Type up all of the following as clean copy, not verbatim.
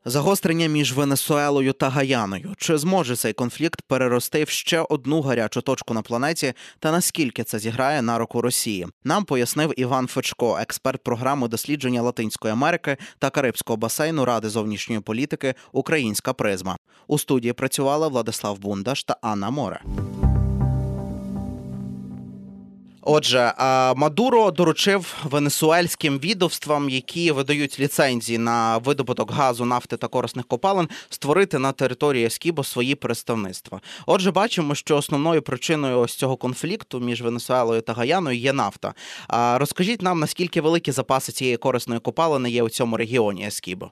Загострення між Венесуелою та Гаяною. Чи зможе цей конфлікт перерости в ще одну гарячу точку на планеті та наскільки це зіграє на руку Росії? Нам пояснив Іван Фечко, експерт програми дослідження Латинської Америки та Карибського басейну Ради зовнішньої політики «Українська призма». У студії працювали Владислав Бундаш та Анна Море. Отже, Мадуро доручив венесуельським відомствам, які видають ліцензії на видобуток газу, нафти та корисних копалин, створити на території Ескібо свої представництва. Отже, бачимо, що основною причиною ось цього конфлікту між Венесуелою та Гаяною є нафта. Розкажіть нам, наскільки великі запаси цієї корисної копалини є у цьому регіоні Ескібо?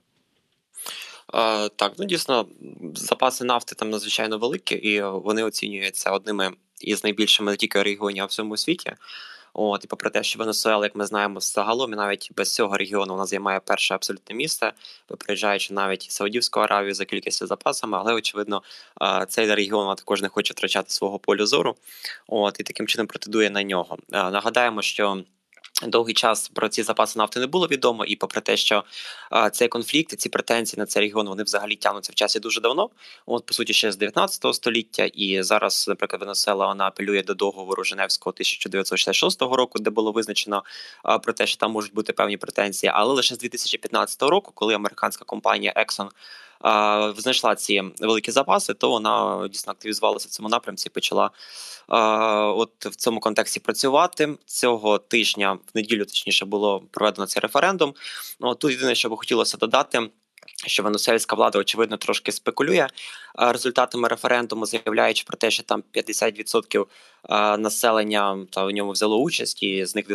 Так, дійсно, запаси нафти там надзвичайно великі, і вони оцінюються одними із найбільшими не тільки регіонів, а в всьому світі. І попри те, що Венесуела, як ми знаємо, загалом і навіть без цього регіону вона займає перше абсолютне місце, випереджаючи навіть Саудівську Аравію за кількістю запасами, але, очевидно, цей регіон також не хоче втрачати свого полю зору, і таким чином претендує на нього. Нагадаємо, що довгий час про ці запаси нафти не було відомо, і попри те, що цей конфлікт і ці претензії на цей регіон, вони взагалі тягнуться в часі дуже давно, по суті, ще з 19 століття, і зараз, наприклад, Венесуела, вона апелює до договору Женевського 1966 року, де було визначено про те, що там можуть бути певні претензії, але лише з 2015 року, коли американська компанія Exxon знайшла ці великі запаси, то вона дійсно активізувалася в цьому напрямці і почала в цьому контексті працювати. Цього тижня, в неділю, точніше, було проведено цей референдум. Тут єдине, що би хотілося додати, що венесуельська влада, очевидно, трошки спекулює результатами референдуму, заявляючи про те, що там 50% населення в ньому взяло участь, і з них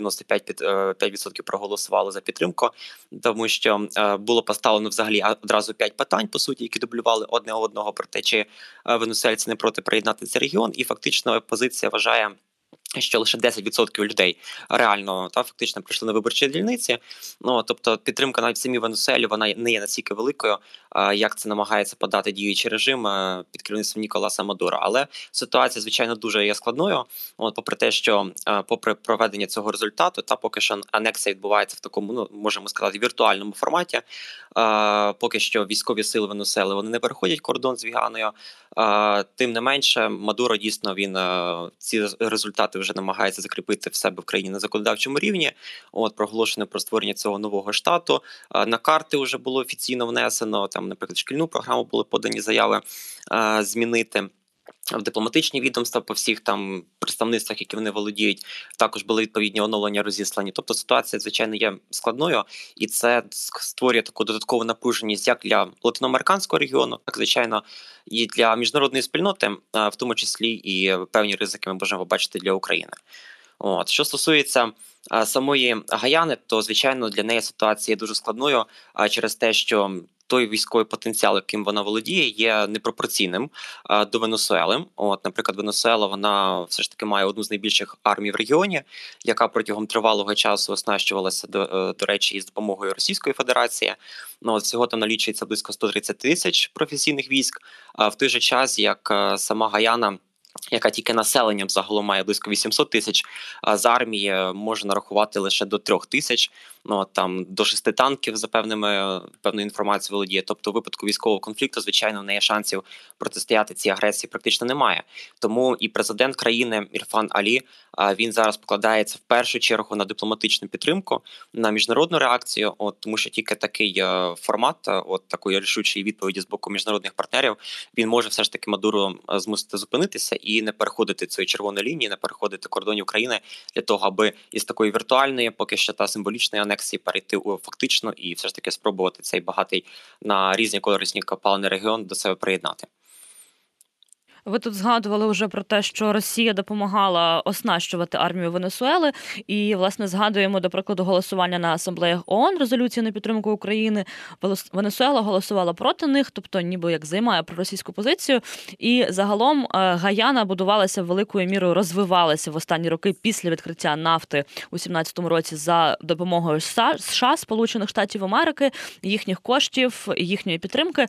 95% проголосували за підтримку, тому що було поставлено взагалі одразу 5 питань, по суті, які дублювали одне одного про те, чи венесуельці не проти приєднати цей регіон, і фактично опозиція вважає, що лише 10% людей реально фактично прийшли на виборчі дільниці. Тобто підтримка навіть в самій Венесуелі, вона не є настільки великою, як це намагається подати діючий режим під керівництвом Ніколаса Мадуро. Але ситуація, звичайно, дуже є складною. Попри те, що попри проведення цього результату, поки що анексія відбувається в такому, можемо сказати, віртуальному форматі. Поки що військові сили Венесуели, вони не переходять кордон з Гаяною. Тим не менше, Мадуро, дійсно, він ці результати вже намагається закріпити в себе в країні на законодавчому рівні. Проголошено про створення цього нового штату. На карти вже було офіційно внесено, там, наприклад, шкільну програму були подані заяви змінити. В дипломатичні відомства по всіх там представництвах, які вони володіють, також були відповідні оновлення розіслані. Тобто ситуація, звичайно, є складною, і це створює таку додаткову напруженість як для латиноамериканського регіону, так, звичайно, і для міжнародної спільноти, в тому числі і певні ризики ми можемо побачити для України. Що стосується самої Гаяни, то, звичайно, для неї ситуація є дуже складною через те, що той військовий потенціал, яким вона володіє, є непропорційним до Венесуели. Наприклад, Венесуела, вона все ж таки має одну з найбільших армій в регіоні, яка протягом тривалого часу оснащувалася, до речі, із допомогою Російської Федерації. Всього там налічується близько 130 тисяч професійних військ. В той же час, як сама Гаяна, яка тільки населенням загалом має близько 800 тисяч, з армії може нарахувати лише до 3 тисяч, там до 6 танків за певною інформацією володіє. Тобто у випадку військового конфлікту, звичайно, в неї шансів протистояти цій агресії практично немає. Тому і президент країни Ірфан Алі, він зараз покладається в першу чергу на дипломатичну підтримку, на міжнародну реакцію, тому що тільки такий формат, такої рішучої відповіді з боку міжнародних партнерів, він може все ж таки Мадуро змусити зупинитися і не переходити цієї червоної лінії, не переходити кордонів країни для того, аби із такої віртуальної, поки що та символічної анексії перейти у фактично і все ж таки спробувати цей багатий на різні корисні копалини регіон до себе приєднати. Ви тут згадували вже про те, що Росія допомагала оснащувати армію Венесуели, і, власне, згадуємо, до прикладу, голосування на асамблеях ООН, резолюції на підтримку України. Венесуела голосувала проти них, тобто ніби як займає проросійську позицію, і загалом Гаяна будувалася великою мірою, розвивалася в останні роки після відкриття нафти у 17-му році за допомогою США, Сполучених Штатів Америки, їхніх коштів, їхньої підтримки.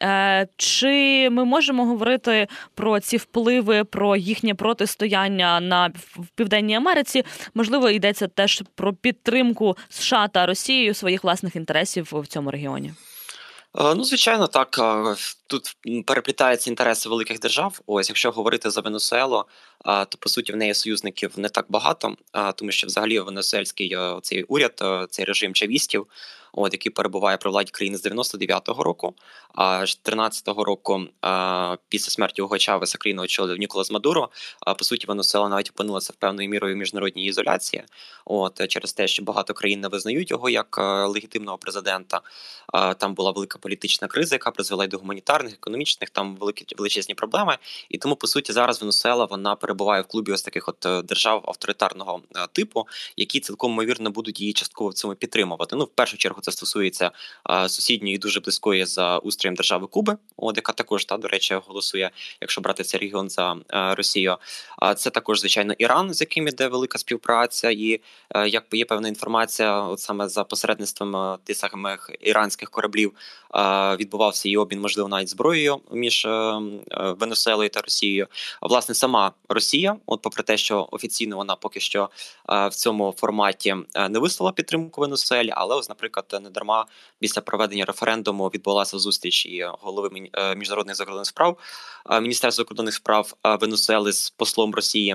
Чи ми можемо говорити про ці впливи, про їхнє протистояння в Південній Америці? Можливо, йдеться теж про підтримку США та Росією своїх власних інтересів в цьому регіоні? Ну, звичайно, так. Тут переплітаються інтереси великих держав. Ось, якщо говорити за Венесуелу, то по суті в неї союзників не так багато, тому що взагалі венесуельський цей уряд, цей режим чавістів, який перебуває при владі країни з 99-го року, а з 13-го року, після смерті Уго Чавеса, країну очолив Ніколас Мадуро. По суті, Венесуела навіть опинилася в певною мірою в міжнародній ізоляції, через те, що багато країн не визнають його як легітимного президента. Там була велика політична криза, яка призвела й до гуманітарних, економічних, там величезні проблеми. І тому, по суті, зараз Венесуела, вона перебуває в клубі ось таких держав авторитарного типу, які цілком ймовірно будуть її частково в цьому підтримувати. В першу чергу це стосується сусідньої і дуже близької за устроєм держави Куби, яка також, до речі, голосує, якщо брати цей регіон, за Росію. Це також, звичайно, Іран, з яким іде велика співпраця, і як є певна інформація, саме за посередництвом тих самих іранських кораблів відбувався і обмін, можливо, навіть зброєю між Венесуелою та Росією. Власне, сама Росія, попри те, що офіційно вона поки що в цьому форматі не висловила підтримку Венесуелі, але ось, наприклад, недарма після проведення референдуму відбулася зустріч і голови міжнародних закордонних справ, Міністерства закордонних справ Венесуели з послом Росії.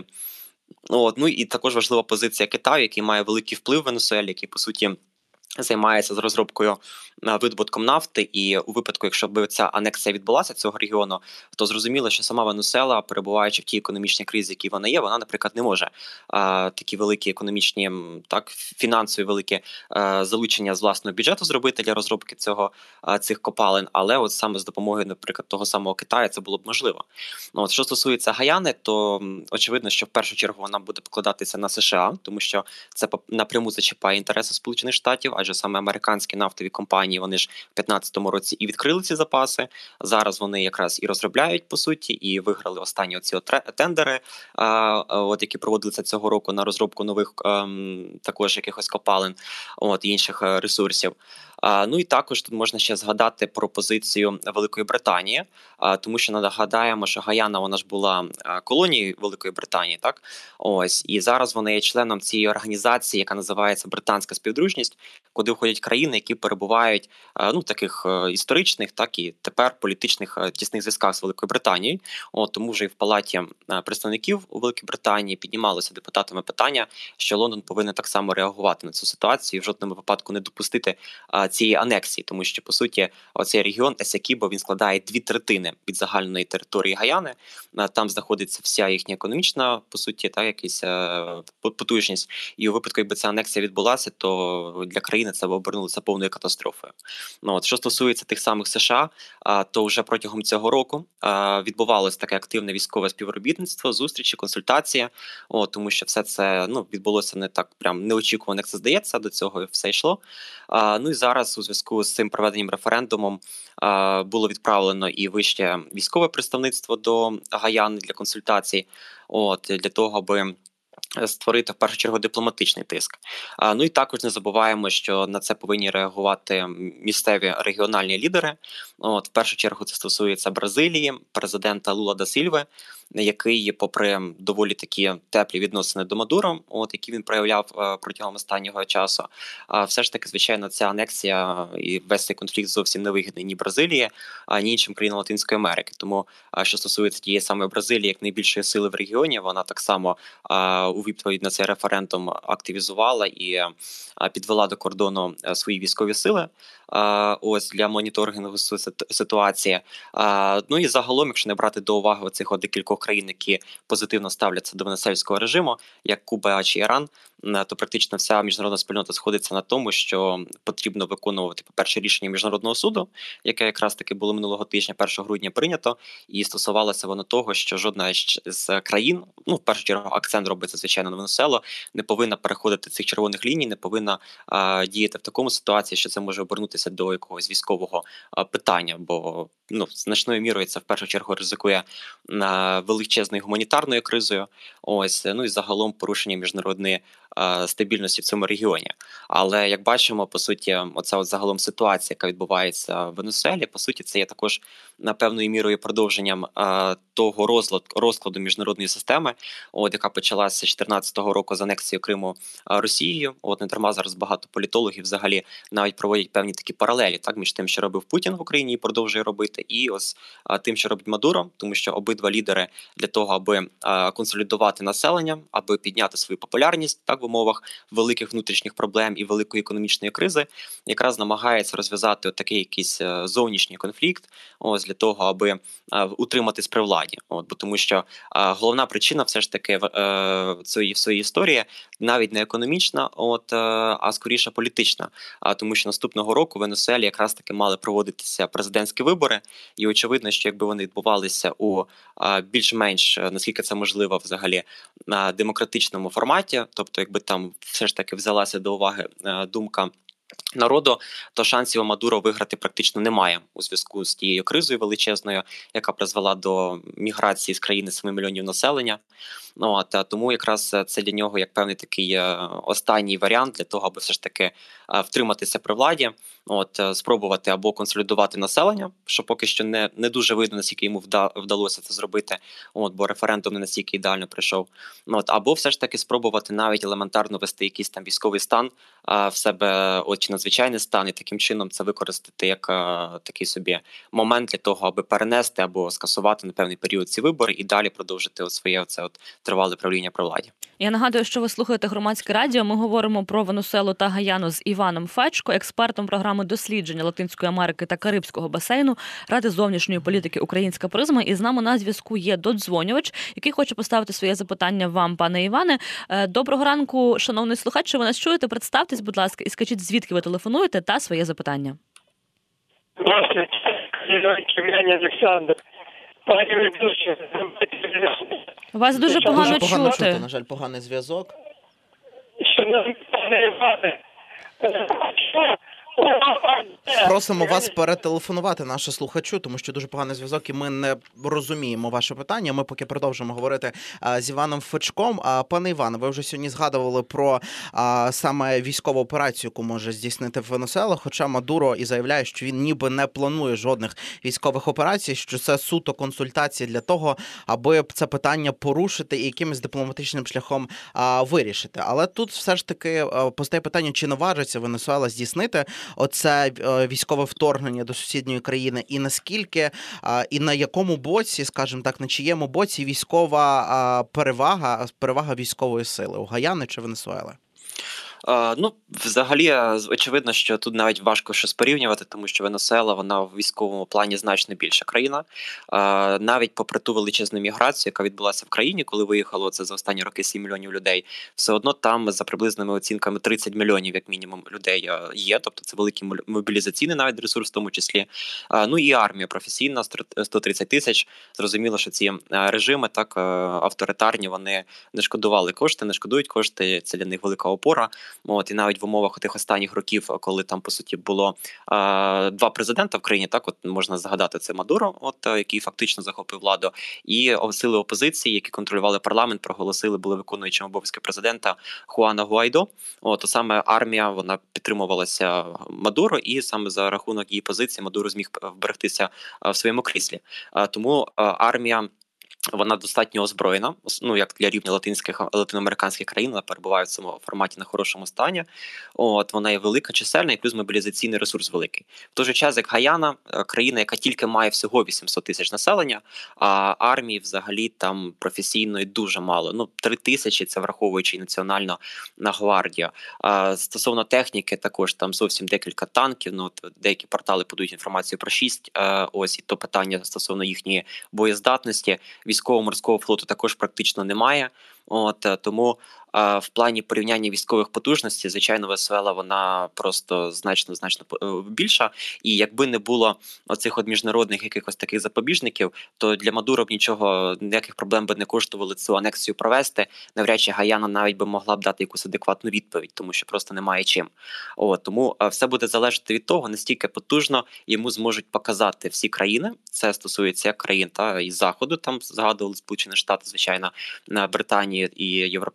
І також важлива позиція Китаю, який має великий вплив в Венесуелі, який, по суті, займається з розробкою, видобутком нафти, і у випадку, якщо б ця анексія відбулася цього регіону, то зрозуміло, що сама Венесуела, перебуваючи в тій економічній кризі, які вона є, вона, наприклад, не може такі великі економічні, фінансові великі залучення з власного бюджету зробити для розробки цих копалин, але саме з допомогою, наприклад, того самого Китаю це було б можливо. Що стосується Гаяни, то очевидно, що в першу чергу вона буде покладатися на США, тому що це напряму зачіпає інтереси Сполучених Штатів, адже саме американські нафтові компанії, вони ж в 2015 році і відкрили ці запаси. Зараз вони якраз і розробляють, по суті, і виграли останні оці тендери, які проводилися цього року на розробку нових також якихось копалин, і інших ресурсів. І також тут можна ще згадати про позицію Великої Британії, тому що нагадаємо, що Гаяна, вона ж була колонією Великої Британії, так? І зараз вона є членом цієї організації, яка називається Британська співдружність, куди входять країни, які перебувають в таких історичних, так і тепер політичних тісних зв'язках з Великою Британією. Тому вже і в Палаті представників у Великій Британії піднімалося депутатами питання, що Лондон повинен так само реагувати на цю ситуацію і в жодному випадку не допустити цієї анексії, тому що, по суті, оцей регіон Есекібо, він складає 2/3 від загальної території Гаяни. Там знаходиться вся їхня економічна, по суті, якась потужність. І у випадку, якби ця анексія відбулася, то для країни це б обернулося повною катастрофою. Що стосується тих самих США, то вже протягом цього року відбувалося таке активне військове співробітництво, зустрічі, консультації, тому що все це відбулося не так прям неочікувано, як це здається, до цього все йшло. І зараз у зв'язку з цим проведенням референдумом було відправлено і вище військове представництво до Гаяни для консультацій, для того, аби створити в першу чергу дипломатичний тиск. І також не забуваємо, що на це повинні реагувати місцеві регіональні лідери. В першу чергу це стосується Бразилії, президента Лула да Сільви, який, попри доволі такі теплі відносини до Мадуро, які він проявляв протягом останнього часу, все ж таки, звичайно, ця анексія і весь цей конфлікт зовсім не вигідний ні Бразилії, ні іншим країнам Латинської Америки. Тому, що стосується тієї самої Бразилії, як найбільшої сили в регіоні, вона так само у відповідь на цей референдум активізувала і підвела до кордону свої військові сили для моніторингу ситуації. І загалом, якщо не брати до уваги оцих декількох країн, які позитивно ставляться до венесуельського режиму, як Куба чи Іран, то практично вся міжнародна спільнота сходиться на тому, що потрібно виконувати, по-перше, рішення Міжнародного суду, яке якраз таки було минулого тижня, 1 грудня, прийнято, і стосувалося воно того, що жодна з країн, в першу чергу акцент робиться, звичайно, на Венесуелу, не повинна переходити цих червоних ліній, не повинна діяти в такому ситуації, що це може обернутися до якогось військового питання, бо значною мірою це в першу чергу ризикує величезною гуманітарною кризою, і загалом порушення міжнародної стабільності в цьому регіоні. Але як бачимо, по суті, оця от загалом ситуація, яка відбувається в Венесуелі, по суті, це є також певною мірою продовженням того розкладу міжнародної системи, яка почалася з 2014 року з анексією Криму Росією. Не дарма зараз багато політологів взагалі навіть проводять певні такі паралелі, так, між тим, що робив Путін в Україні і продовжує робити, і ось тим, що робить Мадуро, тому що обидва лідери для того, аби консолідувати населення, аби підняти свою популярність, так, в умовах великих внутрішніх проблем і великої економічної кризи, якраз намагається розв'язати такий якийсь зовнішній конфлікт, для того, аби утриматись при владі. Бо тому що головна причина все ж таки в своїй історії навіть не економічна, а скоріше політична. Тому що наступного року в Венесуелі якраз таки мали проводитися президентські вибори, і очевидно, що якби вони відбувалися у більш-менш, наскільки це можливо взагалі, на демократичному форматі, тобто якби там все ж таки взялася до уваги думка народу, то шансів у Мадуро виграти практично немає у зв'язку з тією кризою величезною, яка призвела до міграції з країни 7 мільйонів населення. Тому якраз це для нього як певний такий останній варіант для того, аби все ж таки втриматися при владі, спробувати або консолідувати населення, що поки що не дуже видно, наскільки йому вдалося це зробити, бо референдум не настільки ідеально прийшов. Або все ж таки спробувати навіть елементарно вести якийсь там військовий стан в себе, чи надзвичайний стан, і таким чином це використати як такий собі момент для того, аби перенести або скасувати на певний період ці вибори і далі продовжити своє тривале правління при владі. Я нагадую, що ви слухаєте Громадське радіо. Ми говоримо про Венесуелу та Гаяну з Іваном Фечко, експертом програми дослідження Латинської Америки та Карибського басейну Ради зовнішньої політики «Українська призма». І з нами на зв'язку є додзвонювач, який хоче поставити своє запитання вам, пане Іване. Доброго ранку, шановний слухач, ви нас чуєте? Представтесь, будь ласка, і скажіть, звідки ви телефонуєте, та своє запитання. Здравствуйте, Кем'яні Олександр. Пані ведуча, Вас дуже погано чути. На жаль, поганий зв'язок. Шановний пане Іване, Просимо вас перетелефонувати нашу слухачу, тому що дуже поганий зв'язок, і ми не розуміємо ваше питання. Ми поки продовжимо говорити з Іваном Фечком. Пане Іване, ви вже сьогодні згадували про саме військову операцію, яку може здійснити Венесуела, хоча Мадуро і заявляє, що він ніби не планує жодних військових операцій, що це суто консультації для того, аби це питання порушити і якимось дипломатичним шляхом вирішити. Але тут все ж таки постає питання, чи наважиться Венесуела здійснити оце військове вторгнення до сусідньої країни, і наскільки, і на якому боці, скажімо так, на чиєму боці військова перевага військової сили, у Гаяни чи Венесуели? Взагалі, очевидно, що тут навіть важко щось порівнювати, тому що Венесуела, вона в військовому плані значно більша країна. Навіть попри ту величезну міграцію, яка відбулася в країні, коли виїхало це за останні роки 7 мільйонів людей, все одно там за приблизними оцінками 30 мільйонів, як мінімум, людей є, тобто це великий мобілізаційний навіть ресурс в тому числі. І армія професійна, 130 тисяч. Зрозуміло, що ці режими так авторитарні, вони не шкодують кошти, це для них велика опора. І навіть в умовах тих останніх років, коли там, по суті, було два президента в країні, так, можна згадати, це Мадуро, який фактично захопив владу, і сили опозиції, які контролювали парламент, проголосили, були виконуючим обов'язки президента Хуана Гуайдо. То саме армія, вона підтримувалася Мадуро, і саме за рахунок її позиції Мадуро зміг вберегтися в своєму кріслі. Тому армія, вона достатньо озброєна, як для рівня латиноамериканських країн, вона перебуває в цьому форматі на хорошому стані. Вона є велика, чисельна, і плюс мобілізаційний ресурс великий. В той же час, як Гаяна, країна, яка тільки має всього 800 тисяч населення, а армії взагалі там професійної дуже мало. 3 тисячі, це враховуючи і національну гвардію. Стосовно техніки, також там зовсім декілька танків, деякі портали подають інформацію про 6, і то питання стосовно їхньої боєздатності. Військово-морського флоту також практично немає. Тому в плані порівняння військових потужностей, звичайно, Венесуела, вона просто значно більша. І якби не було оцих міжнародних якихось таких запобіжників, то для Мадуро б ніяких проблем би не коштувало цю анексію провести. Навряд чи Гаяна навіть би могла б дати якусь адекватну відповідь, тому що просто немає чим. Тому все буде залежати від того, настільки потужно йому зможуть показати всі країни. Це стосується як країн із Заходу, там згадували Сполучені Штати, звичайно, Британії і Європейський Союз,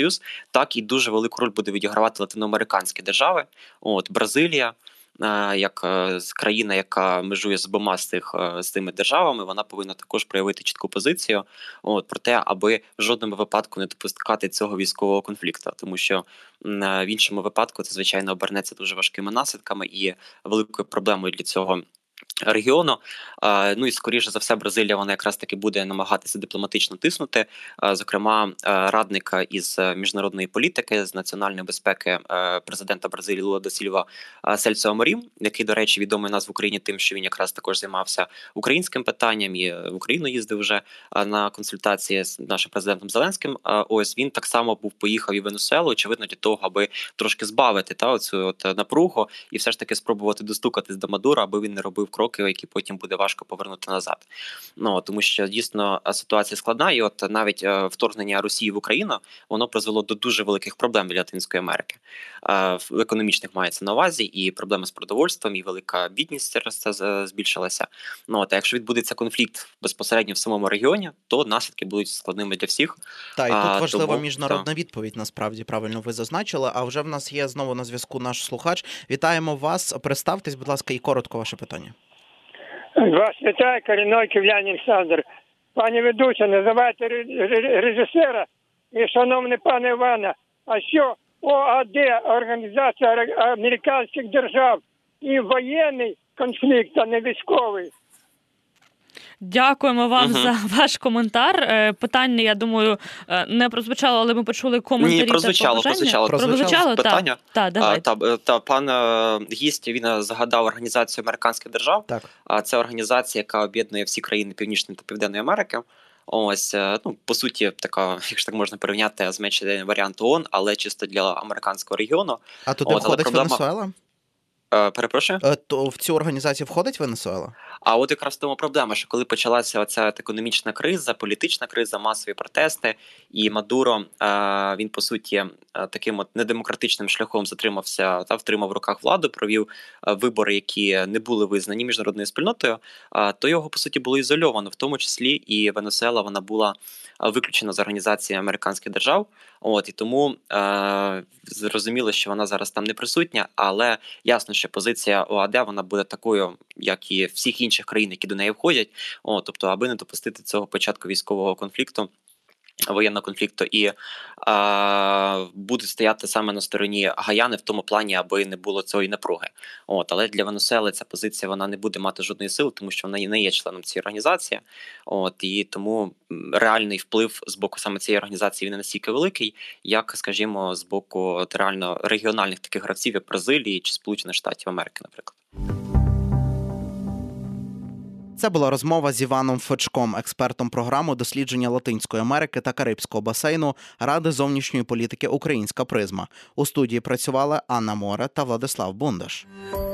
Союз, так і дуже велику роль буде відігравати латиноамериканські держави. Бразилія, як країна, яка межує з обома з тими державами, вона повинна також проявити чітку позицію про те, аби в жодному випадку не допускати цього військового конфлікту, тому що в іншому випадку це, звичайно, обернеться дуже важкими наслідками і великою проблемою для цього регіону. І, скоріше за все, Бразилія, вона якраз таки буде намагатися дипломатично тиснути, зокрема, радника із міжнародної політики, з національної безпеки президента Бразилії Лула да Сільва Сельсо Аморім, який, до речі, відомий у нас в Україні тим, що він якраз також займався українським питанням і в Україну їздив вже на консультації з нашим президентом Зеленським. Ось він так само поїхав і в Венесуелу, очевидно, для того, аби трошки збавити оцю напругу і все ж таки спробувати достукатись до Мадура, аби він не робив кроки, які потім буде важко повернути назад. Тому що дійсно ситуація складна, і навіть вторгнення Росії в Україну, воно призвело до дуже великих проблем для Латинської Америки. Економічних мається на увазі, і проблеми з продовольством, і велика бідність через це збільшилася. А якщо відбудеться конфлікт безпосередньо в самому регіоні, то наслідки будуть складними для всіх. І тут важлива міжнародна відповідь, насправді, правильно ви зазначили. А вже в нас є знову на зв'язку наш слухач. Вітаємо вас. Представтесь, будь ласка, і коротко ваше питання. Вас вітає корінний київлянин Олександр. Пані ведуча, називайте режисера і шановний пане Івана, а що ОАД, Організація Американських Держав, і воєнний конфлікт, а не військовий? Дякуємо вам за ваш коментар. Питання, я думаю, не прозвучало, але ми почули коментарі. Ні, прозвучало питання. Пан гість, він згадав Організацію Американських Держав. Так. Це організація, яка об'єднує всі країни Північної та Південної Америки. Ось, по суті, така, якщо так можна порівняти, зменшений варіант ООН, але чисто для американського регіону. А туди входить Венесуела? Перепрошую? То в цю організацію входить Венесуела? А от якраз в тому проблема, що коли почалася оця економічна криза, політична криза, масові протести, і Мадуро, він, по суті, таким недемократичним шляхом затримався та втримав в руках владу, провів вибори, які не були визнані міжнародною спільнотою, то його, по суті, було ізольовано, в тому числі і Венесуела, вона була виключена з Організації Американських Держав, і тому зрозуміло, що вона зараз там не присутня, але ясно, що позиція ОАД, вона буде такою, як і всіх інших країн, які до неї входять, тобто, аби не допустити цього початку військового конфлікту, воєнного конфлікту, і будуть стояти саме на стороні Гаяни в тому плані, аби не було цієї напруги. Але для Венесуели ця позиція, вона не буде мати жодної сили, тому що вона не є членом цієї організації. І тому реальний вплив з боку саме цієї організації, він не настільки великий, як, скажімо, з боку реально регіональних таких гравців, як Бразилії чи Сполучених Штатів Америки, наприклад. Це була розмова з Іваном Фечком, експертом програми дослідження Латинської Америки та Карибського басейну Ради зовнішньої політики «Українська призма». У студії працювали Анна Море та Владислав Бундаш.